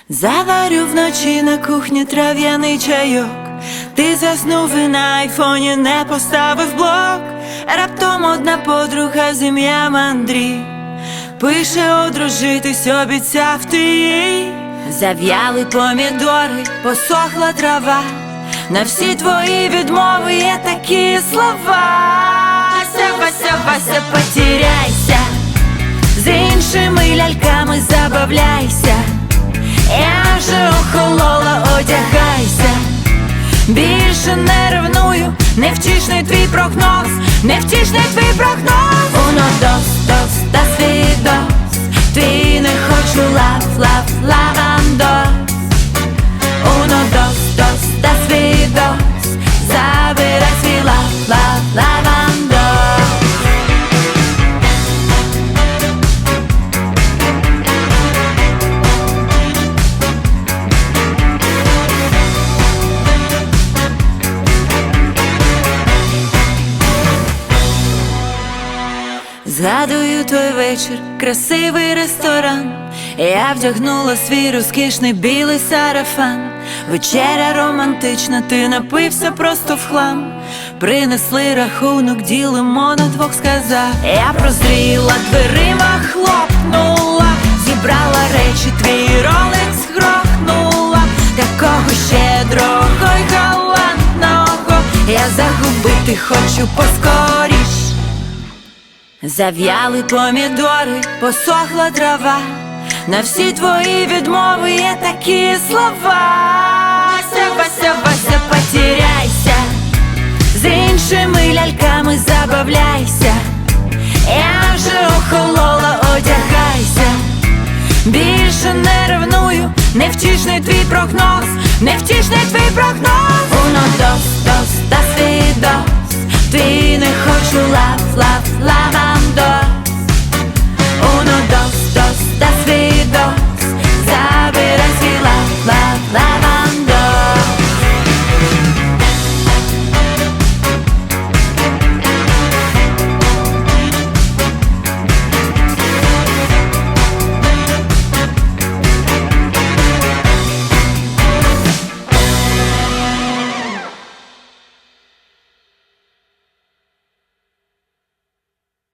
Заварю вночі на кухні трав'яний чайок. Ти заснув і на айфоні не поставив блок. Раптом одна подруга з ім'ям Андрій пише одружитись, обіцяв ти їй. Зав'яли помідори, посохла трава. На всі твої відмови є такі слова. Вася, Вася, Вася, потеряйся, з іншими ляльками забавляйся. Я вже охолола, одягайся. Більше не ревную, невтішний твій прогноз, невтішний твій прогноз. Uno, dos, dos, das wie dos. Твій не хочу лав, лав, лавандос. Uno, dos, dos, das wie dos. Забирай свій лав, лав, лавандос. Згадую той вечір, красивий ресторан. Я вдягнула свій розкішний білий сарафан. Вечеря романтична, ти напився просто в хлам. Принесли рахунок, ділимо на двох, сказав. Я прозріла, дверима хлопнула. Зібрала речі, твій ролекс грохнула. Такого щедрого й галантного я загубити хочу поскоріш. Зав'яли помідори, посохла трава. На всі твої відмови є такі слова. Вася, Вася, Вася, потеряйся, з іншими ляльками забавляйся. Я вже охолола, одягайся. Більше не ревную, невтішний твій прогноз, невтішний твій прогноз. Uno, dos, dos, das wie dos. Твій не хочу лав, лав, лава.